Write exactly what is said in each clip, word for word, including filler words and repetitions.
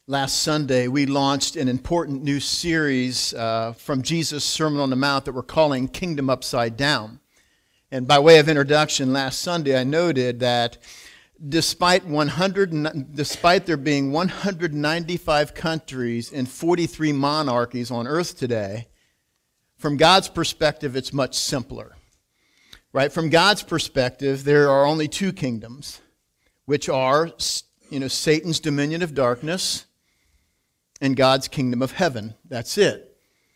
Last Sunday, we launched an important new series uh, from Jesus' Sermon on the Mount that we're calling Kingdom Upside Down. And by way of introduction, last Sunday I noted that despite one hundred, despite there being one hundred ninety-five countries and forty-three monarchies on earth today, from God's perspective, it's much simpler. Right? From God's perspective, there are only two kingdoms, which are, you know, Satan's dominion of darkness and God's kingdom of heaven. That's it.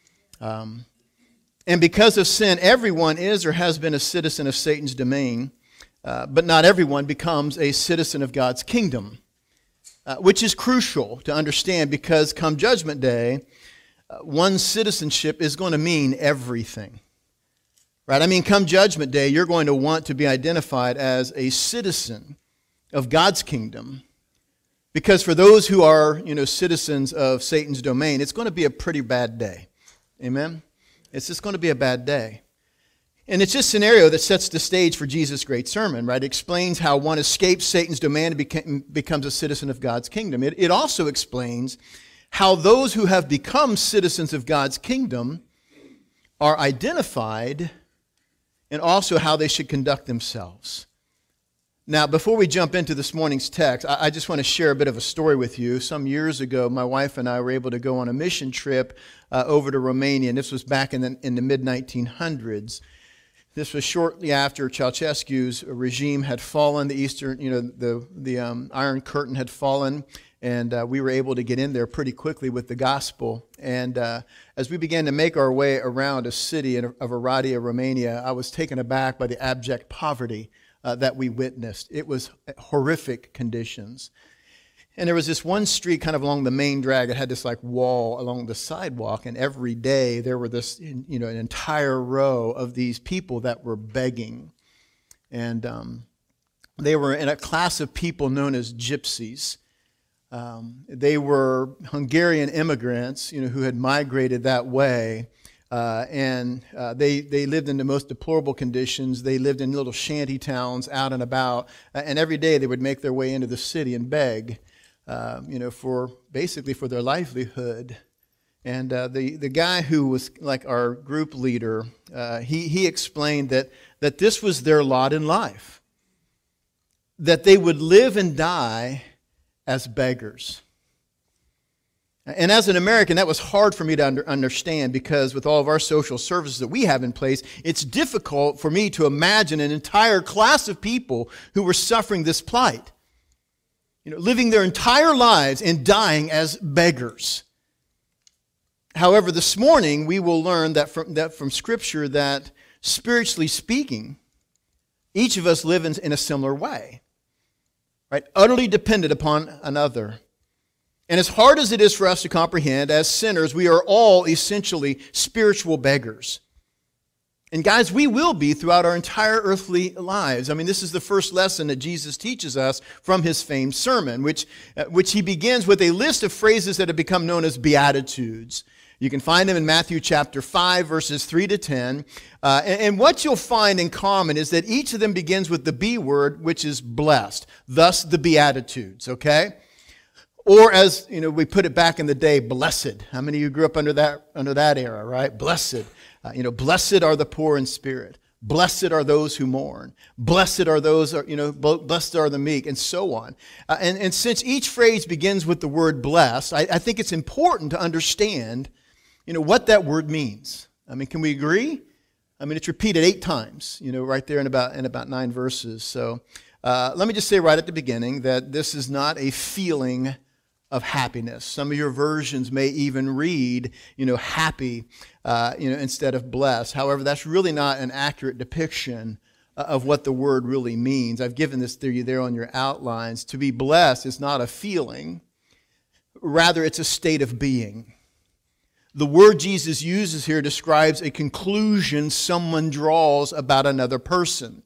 Um, and because of sin, everyone is or has been a citizen of Satan's domain, uh, but not everyone becomes a citizen of God's kingdom, uh, which is crucial to understand because come Judgment Day, uh, one's citizenship is going to mean everything. Right? I mean, come Judgment Day, you're going to want to be identified as a citizen of God's kingdom. Because for those who are, you know, citizens of Satan's domain, it's going to be a pretty bad day. Amen? It's just going to be a bad day. And it's this scenario that sets the stage for Jesus' great sermon, right? It explains how one escapes Satan's domain and became, becomes a citizen of God's kingdom. It, it also explains how those who have become citizens of God's kingdom are identified and also how they should conduct themselves. Now, before we jump into this morning's text, I just want to share a bit of a story with you. Some years ago, my wife and I were able to go on a mission trip uh, over to Romania, and this was back in the, in the mid nineteen hundreds. This was shortly after Ceausescu's regime had fallen, the Eastern, you know, the the um, Iron Curtain had fallen, and uh, we were able to get in there pretty quickly with the gospel. And uh, as we began to make our way around a city of Oradea, Romania, I was taken aback by the abject poverty Uh, that we witnessed. It was horrific conditions. And there was this one street kind of along the main drag that had this like wall along the sidewalk, and every day there were this, you know, an entire row of these people that were begging. And um, they were in a class of people known as gypsies. Um, they were Hungarian immigrants, you know, who had migrated that way. Uh, and uh, they, they lived in the most deplorable conditions. They lived in little shanty towns out and about. Uh, and every day they would make their way into the city and beg, uh, you know, for basically for their livelihood. And uh, the, the guy who was like our group leader, uh, he, he explained that, that this was their lot in life, that they would live and die as beggars. And as an American, that was hard for me to under, understand because with all of our social services that we have in place, it's difficult for me to imagine an entire class of people who were suffering this plight. You know, living their entire lives and dying as beggars. However, this morning we will learn that from, that from Scripture that spiritually speaking, each of us live in, in a similar way. Right? Utterly dependent upon another. And as hard as it is for us to comprehend, as sinners, we are all essentially spiritual beggars. And guys, we will be throughout our entire earthly lives. I mean, this is the first lesson that Jesus teaches us from his famed sermon, which, uh, which he begins with a list of phrases that have become known as Beatitudes. You can find them in Matthew chapter five, verses three to ten. Uh, and, and what you'll find in common is that each of them begins with the B word, which is blessed. Thus, the Beatitudes, okay? Or as, you know, we put it back in the day, blessed. How many of you grew up under that under that era, right? Blessed. Uh, you know, blessed are the poor in spirit. Blessed are those who mourn. Blessed are those, you know, blessed are the meek, and so on. Uh, and, and since each phrase begins with the word blessed, I, I think it's important to understand, you know, what that word means. I mean, can we agree? I mean, it's repeated eight times, you know, right there in about in about nine verses. So uh, let me just say right at the beginning that this is not a feeling of happiness. Some of your versions may even read, you know, happy, uh, you know, instead of blessed. However, that's really not an accurate depiction of what the word really means. I've given this to you there on your outlines. To be blessed is not a feeling. Rather, it's a state of being. The word Jesus uses here describes a conclusion someone draws about another person.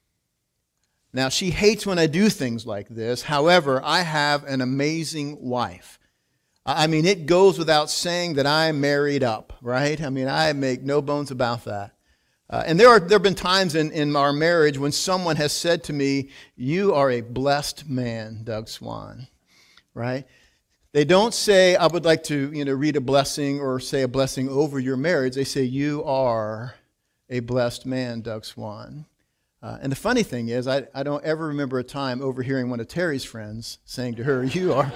Now, she hates when I do things like this. However, I have an amazing wife. I mean, it goes without saying that I'm married up, right? I mean, I make no bones about that. Uh, and there are there have been times in, in our marriage when someone has said to me, "You are a blessed man, Doug Swan," right? They don't say, I would like to, you know, read a blessing or say a blessing over your marriage. They say, you are a blessed man, Doug Swan. Uh, and the funny thing is, I, I don't ever remember a time overhearing one of Terry's friends saying to her, you are.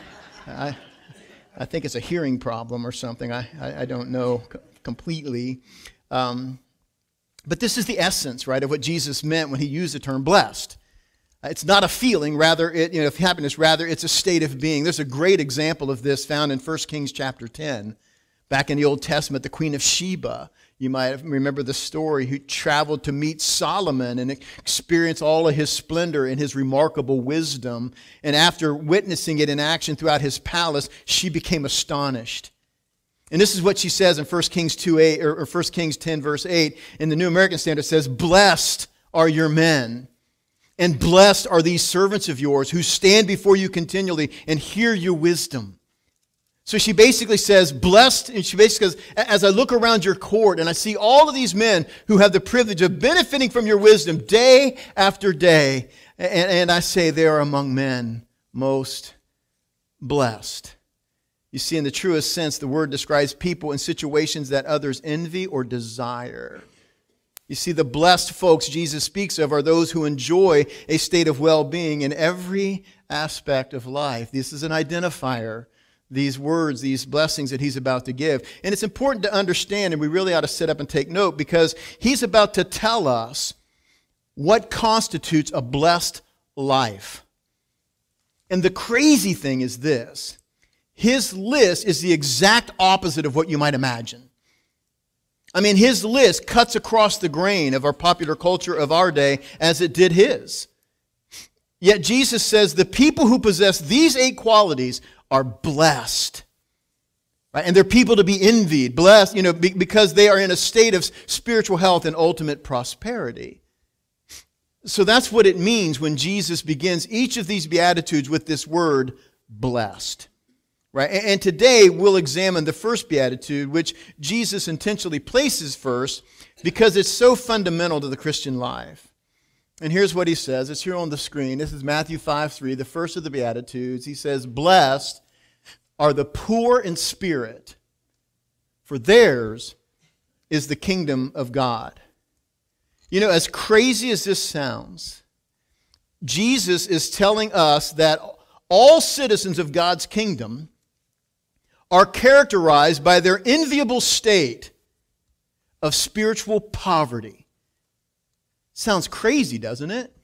I, I think it's a hearing problem or something. I, I, I don't know c- completely. Um, but this is the essence, right, of what Jesus meant when he used the term blessed. It's not a feeling, rather, it, you know, happiness, rather it's a state of being. There's a great example of this found in First Kings chapter ten. Back in the Old Testament, the Queen of Sheba, you might remember the story, who traveled to meet Solomon and experience all of his splendor and his remarkable wisdom. And after witnessing it in action throughout his palace, she became astonished. And this is what she says in First Kings two eight, or First Kings ten, verse eight. In the New American Standard, it says, blessed are your men. And blessed are these servants of yours who stand before you continually and hear your wisdom. So she basically says, blessed, and she basically says, as I look around your court and I see all of these men who have the privilege of benefiting from your wisdom day after day, and, and I say they are among men most blessed. You see, in the truest sense, the word describes people in situations that others envy or desire. You see, the blessed folks Jesus speaks of are those who enjoy a state of well-being in every aspect of life. This is an identifier, these words, these blessings that he's about to give. And it's important to understand, and we really ought to sit up and take note, because he's about to tell us what constitutes a blessed life. And the crazy thing is this. His list is the exact opposite of what you might imagine. I mean, his list cuts across the grain of our popular culture of our day as it did his. Yet Jesus says the people who possess these eight qualities are blessed. Right? And they're people to be envied, blessed, you know, because they are in a state of spiritual health and ultimate prosperity. So that's what it means when Jesus begins each of these Beatitudes with this word, blessed. Right? And today we'll examine the first beatitude, which Jesus intentionally places first because it's so fundamental to the Christian life. And here's what he says. It's here on the screen. This is Matthew five three, the first of the beatitudes. He says, blessed are the poor in spirit, for theirs is the kingdom of God. You know, as crazy as this sounds, Jesus is telling us that all citizens of God's kingdom are characterized by their enviable state of spiritual poverty. Sounds crazy, doesn't it?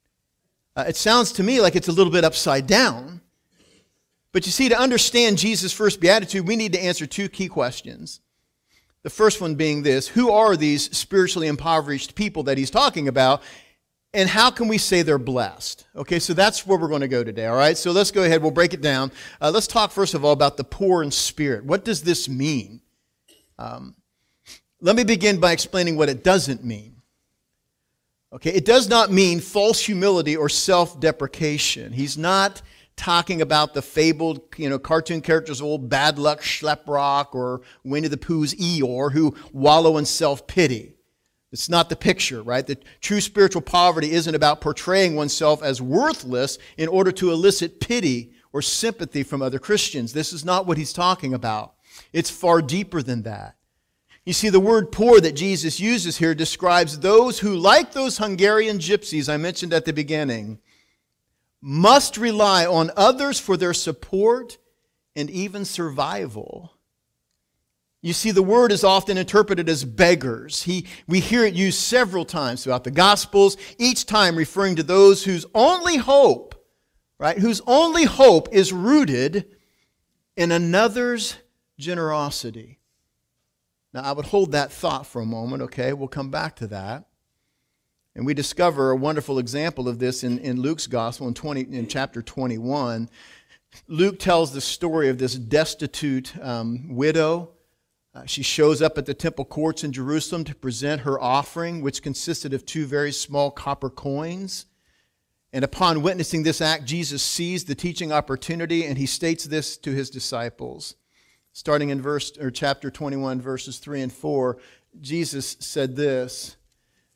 Uh, it sounds to me like it's a little bit upside down. But you see, to understand Jesus' first beatitude, we need to answer two key questions. The first one being this: who are these spiritually impoverished people that he's talking about? And how can we say they're blessed? Okay, so that's where we're going to go today, all right? So let's go ahead. We'll break it down. Uh, let's talk, first of all, about the poor in spirit. What does this mean? Um, let me begin by explaining what it doesn't mean. Okay, it does not mean false humility or self-deprecation. He's not talking about the fabled, you know, cartoon characters, old Bad Luck Schleprock or Winnie the Pooh's Eeyore, who wallow in self-pity. It's not the picture, right? The true spiritual poverty isn't about portraying oneself as worthless in order to elicit pity or sympathy from other Christians. This is not what he's talking about. It's far deeper than that. You see, the word poor that Jesus uses here describes those who, like those Hungarian gypsies I mentioned at the beginning, must rely on others for their support and even survival. You see, the word is often interpreted as beggars. He, we hear it used several times throughout the Gospels, each time referring to those whose only hope, right, whose only hope is rooted in another's generosity. Now, I would hold that thought for a moment, okay? We'll come back to that. And we discover a wonderful example of this in, in Luke's Gospel in, twenty, in chapter twenty-one. Luke tells the story of this destitute um, widow. Uh, she shows up at the temple courts in Jerusalem to present her offering, which consisted of two very small copper coins. And upon witnessing this act, Jesus seized the teaching opportunity, and he states this to his disciples. Starting in verse or chapter twenty-one, verses three and four, Jesus said this: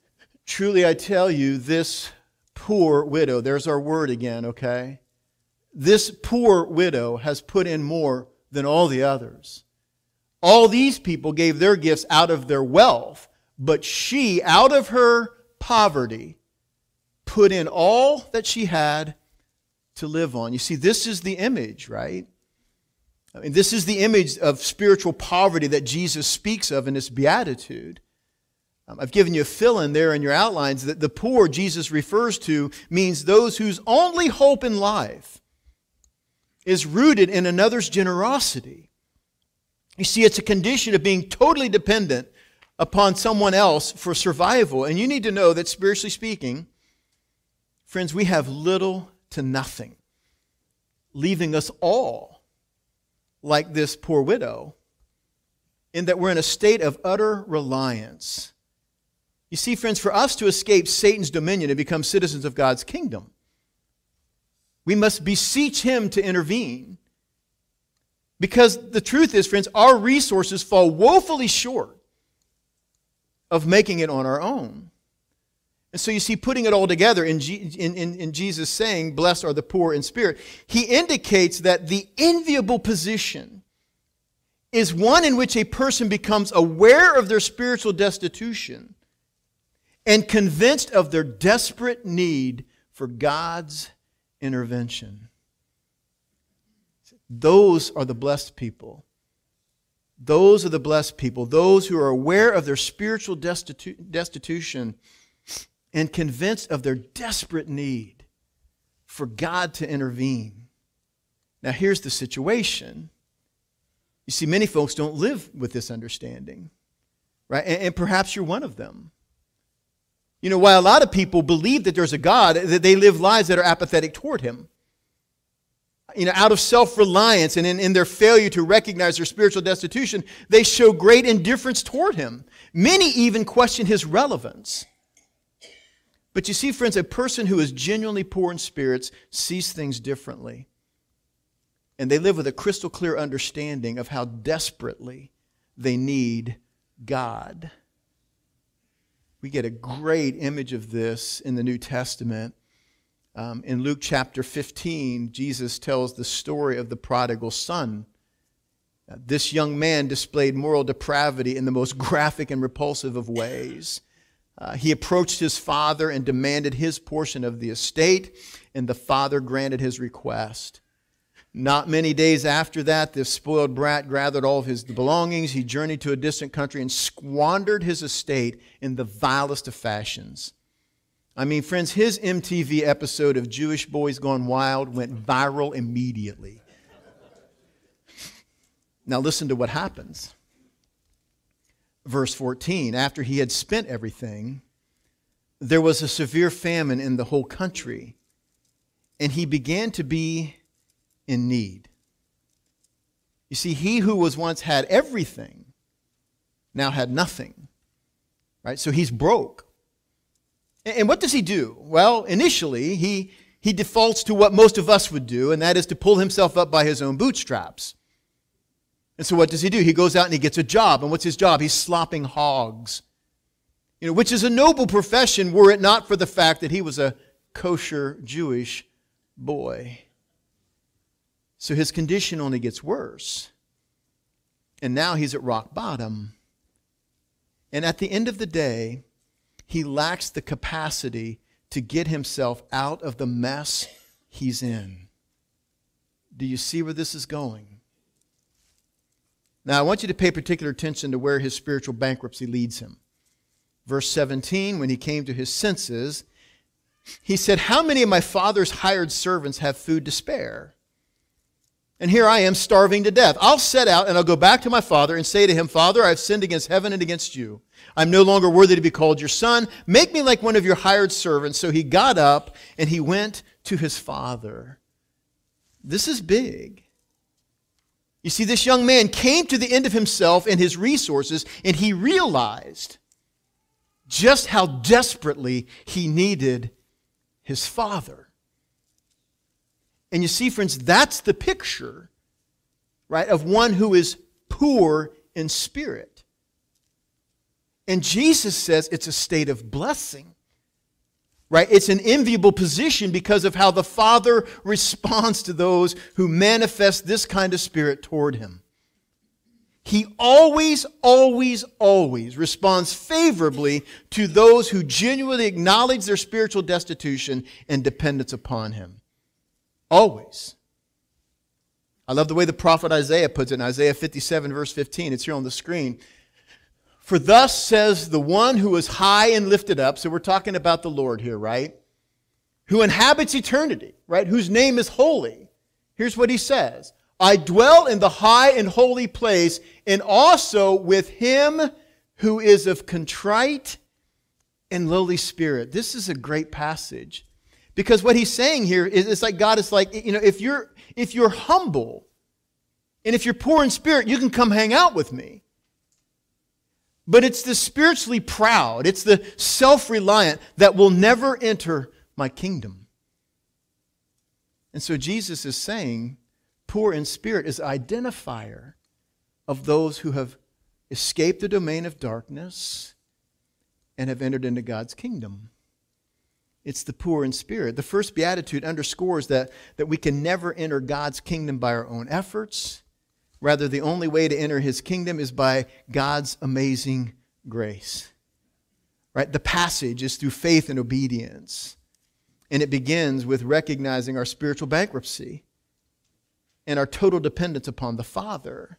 truly I tell you, this poor widow, there's our word again, okay? this poor widow has put in more than all the others. All these people gave their gifts out of their wealth, but she, out of her poverty, put in all that she had to live on. You see, this is the image, right? I mean, this is the image of spiritual poverty that Jesus speaks of in this beatitude. Um, I've given you a fill-in there in your outlines that the poor Jesus refers to means those whose only hope in life is rooted in another's generosity. You see, it's a condition of being totally dependent upon someone else for survival. And you need to know that, spiritually speaking, friends, we have little to nothing, leaving us all like this poor widow, in that we're in a state of utter reliance. You see, friends, for us to escape Satan's dominion and become citizens of God's kingdom, we must beseech Him to intervene. Because the truth is, friends, our resources fall woefully short of making it on our own. And so you see, putting it all together in, G- in, in, in Jesus saying, blessed are the poor in spirit, He indicates that the enviable position is one in which a person becomes aware of their spiritual destitution and convinced of their desperate need for God's intervention. Those are the blessed people. Those are the blessed people. Those who are aware of their spiritual destitu- destitution and convinced of their desperate need for God to intervene. Now, here's the situation. You see, many folks don't live with this understanding, right? And, and perhaps you're one of them. You know, while a lot of people believe that there's a God, that they live lives that are apathetic toward Him. You know, out of self-reliance and in, in their failure to recognize their spiritual destitution, they show great indifference toward Him. Many even question His relevance. But you see, friends, a person who is genuinely poor in spirits sees things differently. And they live with a crystal clear understanding of how desperately they need God. We get a great image of this in the New Testament. Um, in Luke chapter fifteen, Jesus tells the story of the prodigal son. Uh, this young man displayed moral depravity in the most graphic and repulsive of ways. Uh, he approached his father and demanded his portion of the estate, and the father granted his request. Not many days after that, this spoiled brat gathered all of his belongings. He journeyed to a distant country and squandered his estate in the vilest of fashions. I mean, friends, his M T V episode of Jewish Boys Gone Wild went viral immediately. Now listen to what happens. Verse fourteen, after he had spent everything, there was a severe famine in the whole country, and he began to be in need. You see, he who was once had everything now had nothing, right? So he's broke. And what does he do? Well, initially, he, he defaults to what most of us would do, and that is to pull himself up by his own bootstraps. And so what does he do? He goes out and he gets a job. And what's his job? He's slopping hogs, you know, which is a noble profession were it not for the fact that he was a kosher Jewish boy. So his condition only gets worse. And now he's at rock bottom. And at the end of the day, he lacks the capacity to get himself out of the mess he's in. Do you see where this is going? Now, I want you to pay particular attention to where his spiritual bankruptcy leads him. Verse seventeen, when he came to his senses, he said, "How many of my father's hired servants have food to spare? And here I am starving to death. I'll set out and I'll go back to my father and say to him, 'Father, I've sinned against heaven and against you. I'm no longer worthy to be called your son. Make me like one of your hired servants.' So he got up and he went to his father." This is big. You see, this young man came to the end of himself and his resources, and he realized just how desperately he needed his father. And you see, friends, that's the picture, right, of one who is poor in spirit. And Jesus says it's a state of blessing. right? It's an enviable position because of how the Father responds to those who manifest this kind of spirit toward him. He always, always, always responds favorably to those who genuinely acknowledge their spiritual destitution and dependence upon him. Always. I love the way the prophet Isaiah puts it in Isaiah fifty-seven, verse fifteen. It's here on the screen. For thus says the one who is high and lifted up, so we're talking about the Lord here, right? Who inhabits eternity, right? Whose name is holy. Here's what he says. I dwell in the high and holy place, and also with him who is of contrite and lowly spirit. This is a great passage. Because what he's saying here is, it's like God is like, you know, if you're, if you're humble, and if you're poor in spirit, you can come hang out with me. But it's the spiritually proud, it's the self-reliant that will never enter my kingdom. And so Jesus is saying, poor in spirit is an identifier of those who have escaped the domain of darkness and have entered into God's kingdom. It's the poor in spirit. The first beatitude underscores that, that we can never enter God's kingdom by our own efforts. Rather, the only way to enter his kingdom is by God's amazing grace. Right? The passage is through faith and obedience. And it begins with recognizing our spiritual bankruptcy and our total dependence upon the Father.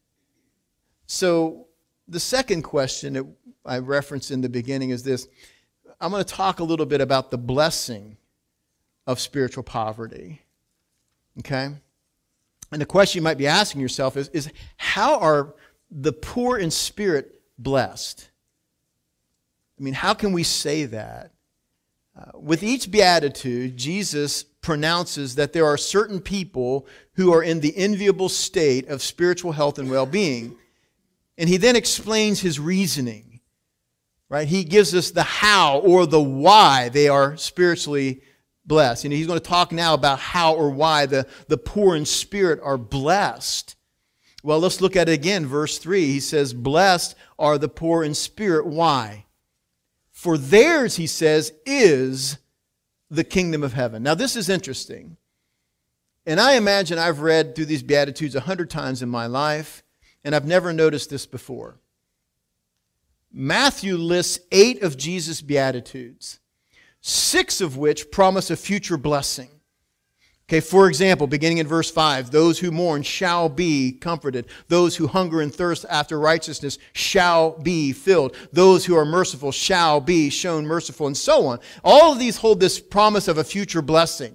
So the second question that I referenced in the beginning is this. I'm going to talk a little bit about the blessing of spiritual poverty. Okay? And the question you might be asking yourself is, is how are the poor in spirit blessed? I mean, how can we say that? Uh, with each beatitude, Jesus pronounces that there are certain people who are in the enviable state of spiritual health and well-being. And he then explains his reasoning. Right? He gives us the how or the why they are spiritually blessed. And he's going to talk now about how or why the, the poor in spirit are blessed. Well, let's look at it again. Verse three, he says, blessed are the poor in spirit. Why? For theirs, he says, is the kingdom of heaven. Now, this is interesting. And I imagine I've read through these Beatitudes a hundred times in my life, and I've never noticed this before. Matthew lists eight of Jesus' Beatitudes, six of which promise a future blessing. Okay, for example, beginning in verse five, those who mourn shall be comforted. Those who hunger and thirst after righteousness shall be filled. Those who are merciful shall be shown merciful, and so on. All of these hold this promise of a future blessing.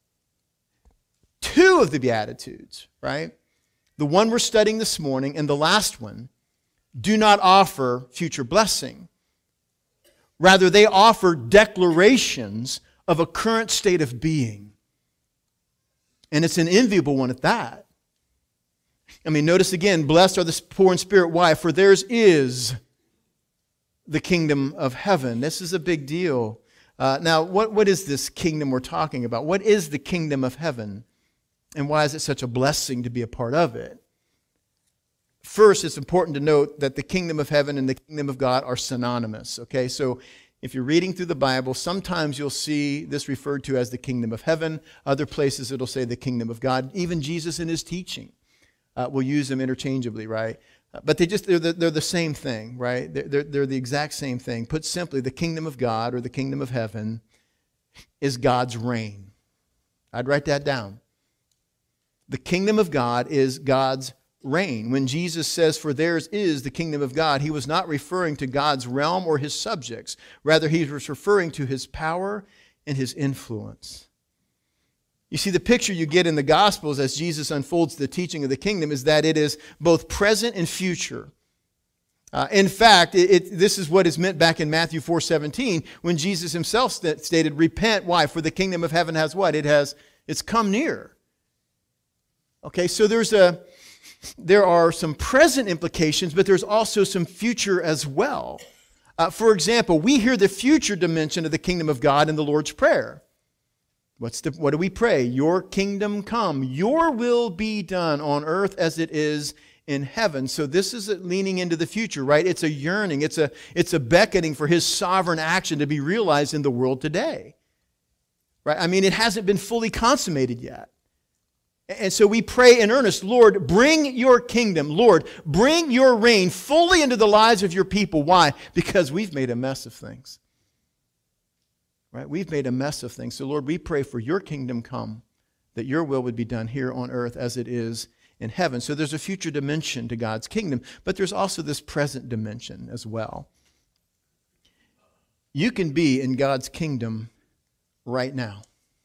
Two of the Beatitudes, right? The one we're studying this morning and the last one, do not offer future blessing. Rather, they offer declarations of a current state of being. And it's an enviable one at that. I mean, notice again, blessed are the poor in spirit. Why? For theirs is the kingdom of heaven. This is a big deal. Uh, now, what, what is this kingdom we're talking about? What is the kingdom of heaven? And why is it such a blessing to be a part of it? First, it's important to note that the kingdom of heaven and the kingdom of God are synonymous. Okay, so if you're reading through the Bible, sometimes you'll see this referred to as the kingdom of heaven. Other places it'll say the kingdom of God. Even Jesus in his teaching uh, will use them interchangeably, right? But they just, they're the, they're the same thing, right? They're, they're, they're the exact same thing. Put simply, the kingdom of God or the kingdom of heaven is God's reign. I'd write that down. The kingdom of God is God's reign. When Jesus says, for theirs is the kingdom of God, he was not referring to God's realm or his subjects. Rather, he was referring to his power and his influence. You see, the picture you get in the Gospels as Jesus unfolds the teaching of the kingdom is that it is both present and future. Uh, in fact, it, it, this is what is meant back in Matthew four seventeen when Jesus himself st- stated, repent. Why? For the kingdom of heaven has what? It has, it's come near. Okay, so there's a There are some present implications, but there's also some future as well. Uh, for example, we hear the future dimension of the kingdom of God in the Lord's Prayer. What's the, what do we pray? Your kingdom come. Your will be done on earth as it is in heaven. So this is leaning into the future, right? It's a yearning. It's a, it's a beckoning for his sovereign action to be realized in the world today. Right? I mean, it hasn't been fully consummated yet. And so we pray in earnest, Lord, bring your kingdom. Lord, bring your reign fully into the lives of your people. Why? Because we've made a mess of things. Right? We've made a mess of things. So Lord, we pray for your kingdom come, that your will would be done here on earth as it is in heaven. So there's a future dimension to God's kingdom, but there's also this present dimension as well. You can be in God's kingdom right now.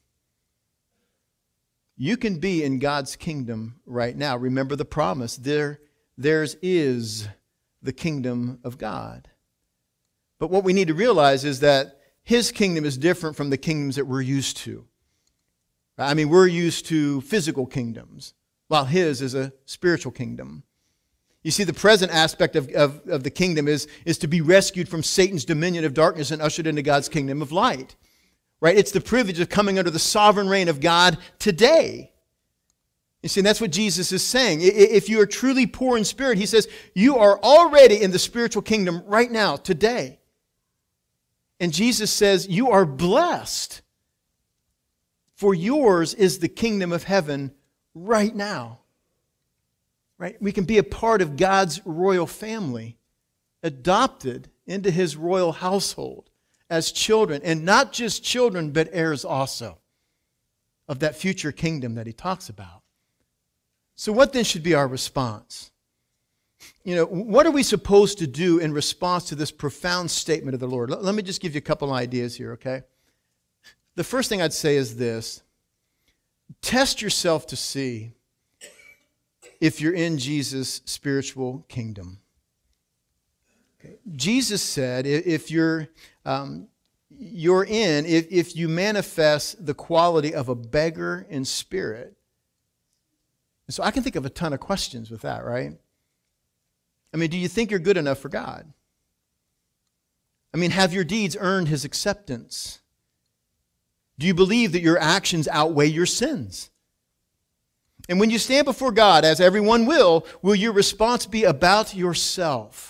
You can be in God's kingdom right now. Remember the promise. There, theirs is the kingdom of God. But what we need to realize is that his kingdom is different from the kingdoms that we're used to. I mean, we're used to physical kingdoms, while his is a spiritual kingdom. You see, the present aspect of, of, of the kingdom is, is to be rescued from Satan's dominion of darkness and ushered into God's kingdom of light. Right? It's the privilege of coming under the sovereign reign of God today. You see, and that's what Jesus is saying. If you are truly poor in spirit, he says, you are already in the spiritual kingdom right now, today. And Jesus says, you are blessed, for yours is the kingdom of heaven right now. Right? We can be a part of God's royal family, adopted into his royal household as children, and not just children, but heirs also of that future kingdom that he talks about. So what then should be our response? You know, what are we supposed to do in response to this profound statement of the Lord? Let me just give you a couple ideas here, okay? The first thing I'd say is this. Test yourself to see if you're in Jesus' spiritual kingdom. Okay. Jesus said, if you're um, you're in, if, if you manifest the quality of a beggar in spirit. So I can think of a ton of questions with that, right? I mean, do you think you're good enough for God? I mean, have your deeds earned his acceptance? Do you believe that your actions outweigh your sins? And when you stand before God, as everyone will, will your response be about yourself?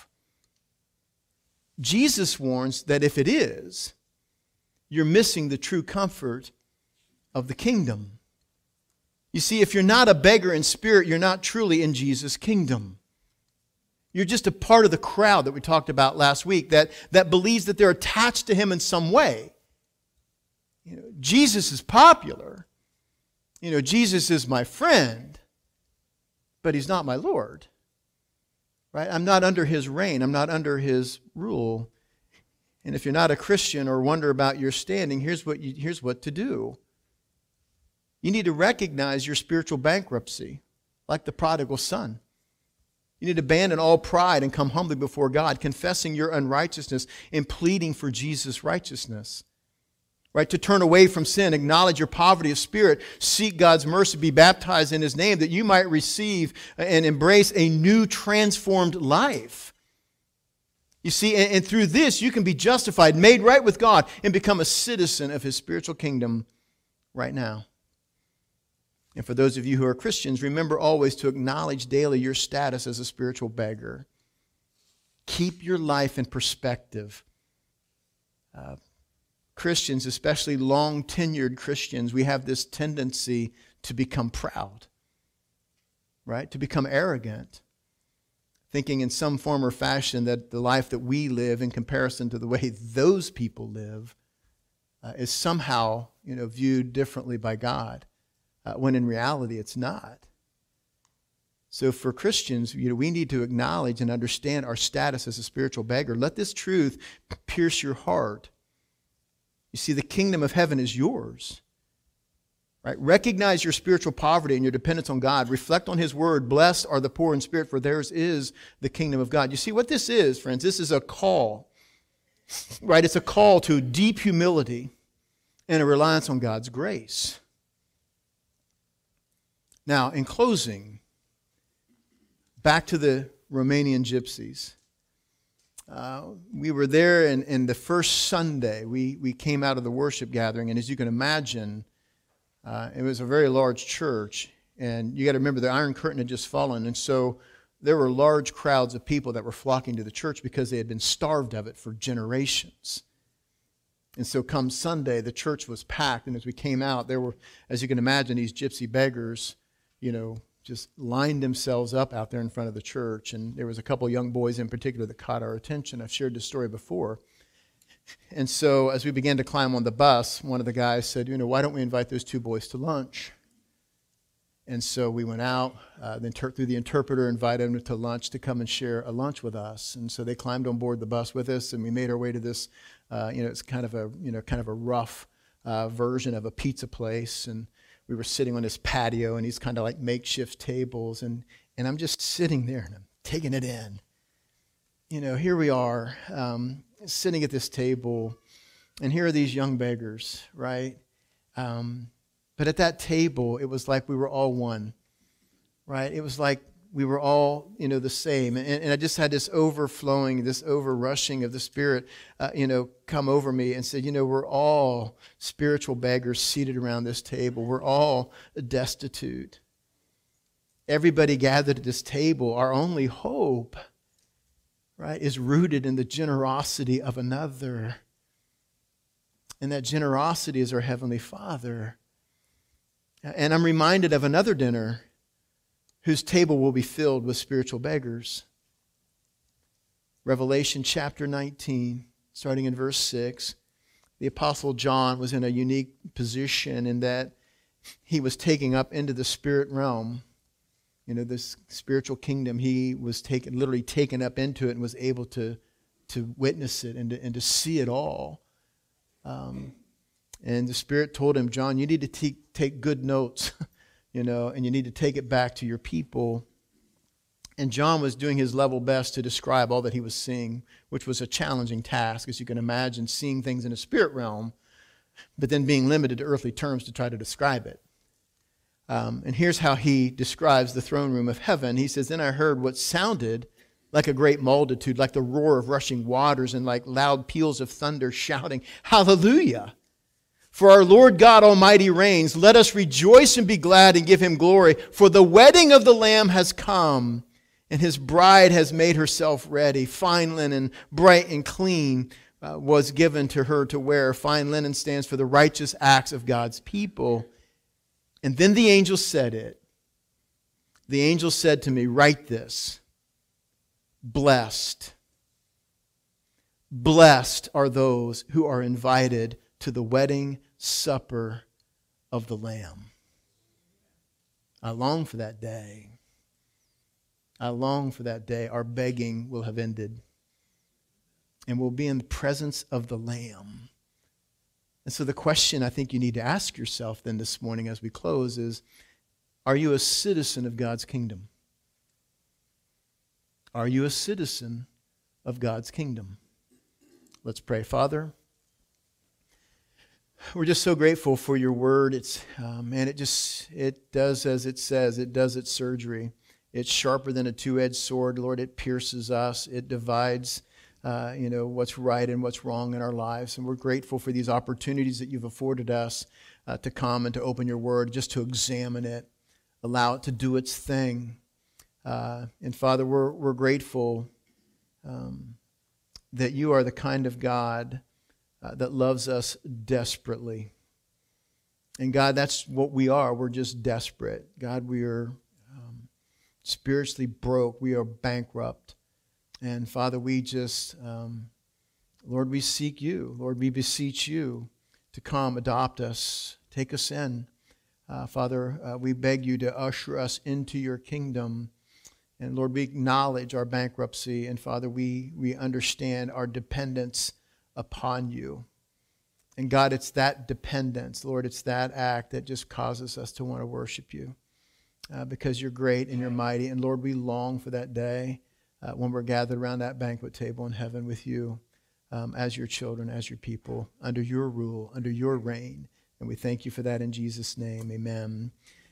Jesus warns that if it is, you're missing the true comfort of the kingdom. You see, if you're not a beggar in spirit, you're not truly in Jesus' kingdom. You're just a part of the crowd that we talked about last week that, that believes that they're attached to him in some way. You know, Jesus is popular. You know, Jesus is my friend, but he's not my Lord. Right? I'm not under his reign. I'm not under his rule. And if you're not a Christian or wonder about your standing, here's what you, here's what to do. You need to recognize your spiritual bankruptcy, like the prodigal son. You need to abandon all pride and come humbly before God, confessing your unrighteousness and pleading for Jesus' righteousness. Right? To turn away from sin, acknowledge your poverty of spirit, seek God's mercy, be baptized in his name, that you might receive and embrace a new transformed life. You see, and, and through this you can be justified, made right with God, and become a citizen of his spiritual kingdom right now. And for those of you who are Christians, remember always to acknowledge daily your status as a spiritual beggar. Keep your life in perspective. Uh, Christians, especially long-tenured Christians, we have this tendency to become proud, right? To become arrogant, thinking in some form or fashion that the life that we live in comparison to the way those people live uh, is somehow, you know, viewed differently by God, uh, when in reality it's not. So for Christians, you know, we need to acknowledge and understand our status as a spiritual beggar. Let this truth pierce your heart. You see, the kingdom of heaven is yours. Right? Recognize your spiritual poverty and your dependence on God. Reflect on his word. Blessed are the poor in spirit, for theirs is the kingdom of God. You see what this is, friends? This is a call. Right? It's a call to deep humility and a reliance on God's grace. Now, in closing, back to the Romanian gypsies. Uh, we were there, and, and the first Sunday we, we came out of the worship gathering, and as you can imagine, uh, it was a very large church, and you got to remember the Iron Curtain had just fallen, and so there were large crowds of people that were flocking to the church because they had been starved of it for generations. And so come Sunday, the church was packed. And as we came out, there were, as you can imagine, these gypsy beggars, you know, just lined themselves up out there in front of the church. And there was a couple of young boys in particular that caught our attention. I've shared this story before. And so as we began to climb on the bus, one of the guys said, you know, why don't we invite those two boys to lunch? And so we went out, uh, then through the interpreter, invited them to lunch to come and share a lunch with us. And so they climbed on board the bus with us, and we made our way to this, uh, you know, it's kind of a, you know, kind of a rough uh, version of a pizza place. And we were sitting on this patio, and these kind of like makeshift tables, and and I'm just sitting there, and I'm taking it in. You know, here we are, um, sitting at this table, and here are these young beggars, right? Um, But at that table, it was like we were all one, right? It was like we were all, you know, the same. And, and I just had this overflowing, this overrushing of the Spirit, uh, you know, come over me and said, you know, we're all spiritual beggars seated around this table. We're all destitute. Everybody gathered at this table, our only hope, right, is rooted in the generosity of another. And that generosity is our Heavenly Father. And I'm reminded of another dinner whose table will be filled with spiritual beggars. Revelation chapter nineteen, starting in verse six. The Apostle John was in a unique position in that he was taken up into the spirit realm. You know, this spiritual kingdom, he was taken, literally taken up into it and was able to, to witness it and to, and to see it all. Um, And the Spirit told him, John, you need to te- take good notes, you know, and you need to take it back to your people. And John was doing his level best to describe all that he was seeing, which was a challenging task, as you can imagine, seeing things in a spirit realm, but then being limited to earthly terms to try to describe it. Um, and here's how he describes the throne room of heaven. He says, then I heard what sounded like a great multitude, like the roar of rushing waters and like loud peals of thunder shouting, Hallelujah! For our Lord God Almighty reigns. Let us rejoice and be glad and give Him glory. For the wedding of the Lamb has come, and His bride has made herself ready. Fine linen, bright and clean, uh, was given to her to wear. Fine linen stands for the righteous acts of God's people. And then the angel said it. The angel said to me, write this. Blessed. Blessed are those who are invited to the wedding supper of the Lamb. I long for that day. I long for that day. Our begging will have ended. And we'll be in the presence of the Lamb. And so the question I think you need to ask yourself then this morning as we close is, are you a citizen of God's kingdom? Are you a citizen of God's kingdom? Let's pray. Father, we're just so grateful for your word. It's, uh, man, it just, it does as it says. It does its surgery. It's sharper than a two-edged sword. Lord, it pierces us. It divides, uh, you know, what's right and what's wrong in our lives. And we're grateful for these opportunities that you've afforded us uh, to come and to open your word, just to examine it, allow it to do its thing. Uh, and Father, we're, we're grateful um, that you are the kind of God Uh, that loves us desperately. And God, that's what we are. We're just desperate. God, we are um, spiritually broke. We are bankrupt. And Father, we just, um, Lord, we seek you. Lord, we beseech you to come, adopt us, take us in. Uh, Father, uh, we beg you to usher us into your kingdom. And Lord, we acknowledge our bankruptcy. And Father, we, we understand our dependence upon you. And God, it's that dependence, Lord, it's that act that just causes us to want to worship you uh, because you're great and you're mighty. And Lord, we long for that day uh, when we're gathered around that banquet table in heaven with you um, as your children, as your people, under your rule, under your reign. And we thank you for that in Jesus' name. Amen.